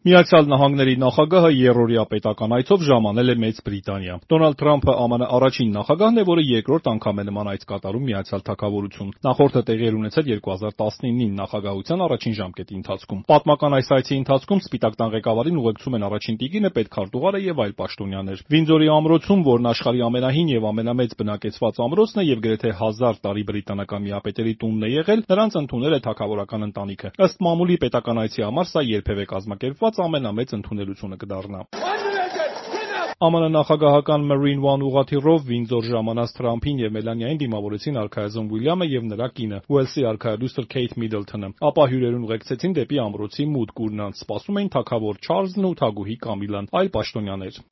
Միացյալ Նահանգների նախագահը երրորդյա պետական այցով ժամանել է Մեծ Բրիտանիա։ Դոնալդ Թրամփը ԱՄՆ առաջին նախագահն է, որը երկրորդ անգամ է նման այց կատարում Միացյալ Թագավորություն։ Նախորդը տեղի էր ունեցել 2019-ին նախագահության առաջին ժամկետի ընթացքում։ Պատմական այս այցի ընթացքում Սպիտակ տան ղեկավարին ուղեկցում են առաջին տիկինը, պետքարտուղարը եւ այլ պաշտոնյաներ։ Վինդզորի ամրոցում, որն աշխարհի ամենահին եւ ամենամեծ բնակեցված ամրոցն է եւ գրեթե 1000 տարի բրիտանական միապետերի տունն է եղել, նրանց ընդունել է թագավորական ընտանիքը։ Ըստ մամուլի պետական այցի համար սա երբևէ կազմակերպված ամենամեծ ընդունելությունը կդառնա։ ԱՄՆ նախագահական Marine One ուղղաթիռով Վինդզոր ժամանած Թրամփին եւ Մելանիային դիմավորեցին արքայազն Ուիլյամը եւ նրա կինը, Ուելսի արքայադուստր Քեյթ Միդլթոնը։ Ապա հյուրերուն ուղեկցեցին դեպի ամրոցի մուտք, ուր նրանց սպասում էին թագավոր Չարլզն ու թագուհի Կամիլան, այլ պաշտոնյաներ։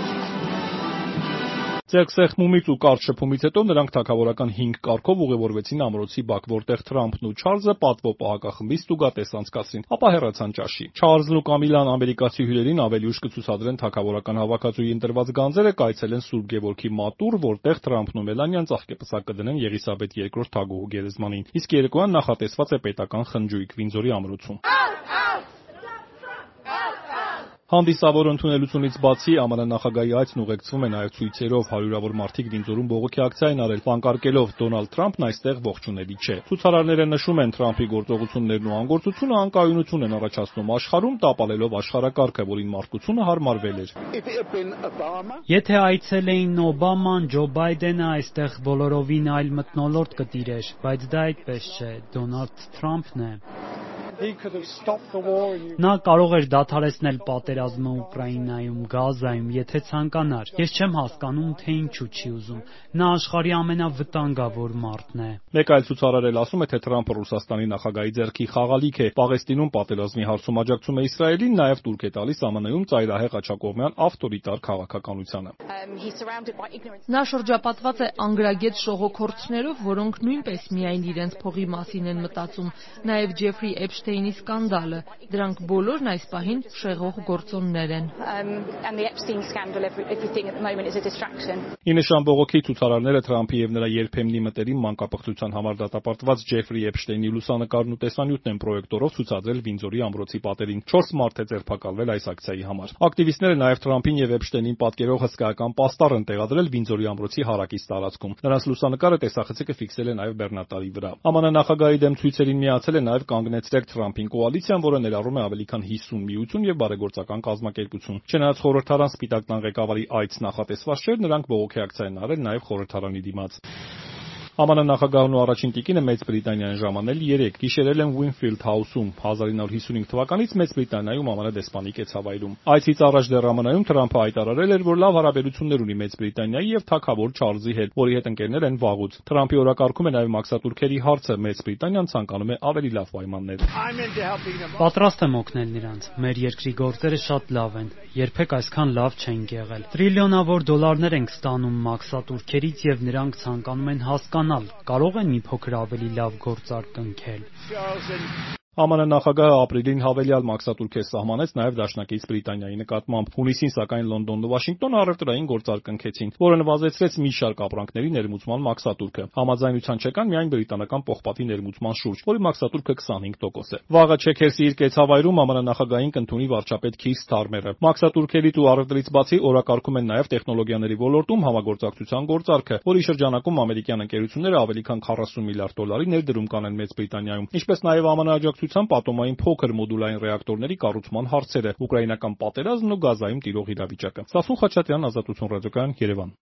Ձեռքսեղմումից ու կարճ շփումից հետո նրանք թագավորական 5 կարգով ուղևորվեցին ամրոցի բակ, որտեղ Թրամփն ու Չարլզը պատվո պահակախմբից ստուգատես անցկացրին, ապա հեռացան ճաշի։ Չարլզն ու Կամիլան ամերիկացի հյուրերին ավելի ուշ կցուցադրեն թագավորական հավաքածուի ընտրված գանձերը, կայցելեն Սուրբ Գևորգի մատուռ, որտեղ Թրամփն ու Մելանիան ծաղկեպսակ կդնեն Եղիսաբեթ II թագուհու գերեզմանին։ Իսկ երեկոյան նախատեսված է պետական խնջույք Վինդզորի ամրոցում։ Հանդիսավոր ընդունելությունից բացի ԱՄՆ նախագահի այցն ուղեկցվում է նաև ցույցերով, հարյուրավոր մարդիկ Վինդզորում բողոքի ակցիա են արել, վանկարկելով «Դոնալդ Թրամփն այստեղ ողջունելի չէ»։ Ցուցարարները նշում են Թրամփի գործողություններն ու անգործությունը անկայունություն են առաջացնում աշխարհում, տապալելով աշխարհակարգը, որին մարդկությունը հարմարվել էր։ Եթե այցելեին Օբաման, Ջո Բայդենը, այստեղ բոլորովին այլ մթնոլորտ կտիրեր, բայց դա այդպես չէ, Դոնալդ Թրամփն է։ Նա կարող էր դադարեցնել պատերազմը Ուկրաինայում, Գազայում, եթե ցանկանար։ Ես չեմ հասկանում, թե ինչու չի ուզում։ Նա աշխարհի ամենավտանգավոր մարդն է։ Մեկ այլ ցուցարար էլ ասում է, թե Թրամփը Ռուսաստանի նախագահի ձեռքի խաղալիք է։ Պաղեստինում պատերազմի հարցում աջակցում է Իսրայելին, նաև տուրք է տալիս ԱՄՆ-ում ծայրահեղ աջակողմյան ավտորիտար քաղաքականությանը։ Նա շրջապատված է անգրագետ շողոքորձներով, որոնք նույնպես միայն իրենց փողի մասին են մտածում, նաև Ջեֆրի Էփշտեյնի սկանդալը։ Դրանք բոլորն այս պահին շեղող գործոններ են։ Ի նշան բողոքի ցուցարարները Թրամփի եւ նրա երբեմնի մտերիմ մանկապղծության համար դատապարտված Ջեֆրի Էփշտեյնի լուսանկարն ու տեսանյութն են պրոյեկտորով ցուցադրել Վինդզորի ամրոցի պատերին։ 4 մարդ է ձերբակալվել այս ակցիայի համար։ Ակտիվիստները նաև Թրամփին եւ Էփշտեյնին պատկերող հսկայական պաստառ են տեղադրել Վինդզորի ամրոցի հարակից տարածքում։ Նրանց լուսանկարը տեսախցիկը ֆիքսել է նաև բեռնատարի վրա։ ԱՄՆ նախագահի դեմ ցույցերին միացել է նաև կանգնեցրեք Թրամփին կոալիցիան, որը ներառում է ավելի քան 50 միություն եւ բարեգործական կազմակերպություն։ Չնայած խորհրդարան Սպիտակ տան ղեկավարի այց նախատեսված չէր, նրանք բողոքի ակցիա են արել նաև խորհրդարանի դիմաց։ ԱՄՆ նախագահն ու առաջին տիկինը Մեծ Բրիտանիա են ժամանել 3, գիշերել են Winfield House-ում։ 1955 թվականից Մեծ Բրիտանիայում ԱՄՆ դեսպանիկ է ցավայրում։ Այցից առաջ դեռ ԱՄՆ-ում Թրամփը հայտարարել էր, որ լավ հարաբերություններ ունի Մեծ Բրիտանիայի եւ թագավոր Չարլզի հետ, որի հետ ընկերներ են վաղուց։ Թրամփի օրակարգում է նաև մաքսատուրքերի հարցը։ Մեծ Բրիտանիան ցանկանում է ավելի լավ պայմաններ։ Պատրաստ եմ օգնել նրանց։ Մեր երկրի գործերը շատ լավ են։ Երբեք այսքան լավ չեն եղել։ Տրիլիոնավոր դոլարներ ենք ստանում մաքսատուրքերից եւ նրանք ցանկանում են հասկանալ, կարող են մի փոքր ավելի լավ գործարք կնքել։ ԱՄՆ նախագահը ապրիլին հավելյալ մաքսատուրք սահմանեց նաև դաշնակից Բրիտանիայի նկատմամբ։ Հունիսին սակայն Լոնդոնն ու Վաշինգտոնը առևտրային գործարք կնքեցին, որը նվազեցրեց մի շարք ապրանքների ներմուծման մաքսատուրքը։ Համաձայնության չեկան միայն բրիտանական պողպատի ներմուծման շուրջ, որի մաքսատուրքը 25% է։ Վաղը Չեքերսի իր կեցավայրում ԱՄՆ նախագահին կընդունի վարչապետ Քիր Սթարմերը։ Մաքսատուրքերից ու առևտրից բացի օրակարգում են նաև տեխնոլոգիաների ոլորտում համագործակցության գործարքը, որի շրջանակում ամերիկյան ընկերությունները ավելի քան 40 միլիարդ դոլարի ներդրում կանեն Մեծ Բրիտանիայում, ինչպես նաև ԱՄՆ աջակցության պատոմային փոքր մոդուլային ռեակտորների կառուցման հարցերը, ուկրաինական պատերազմն ու Գազայում տիրող իրավիճակը։ Սասուն Խաչատրյան, Ազատություն ռադիոկայան, Երևան։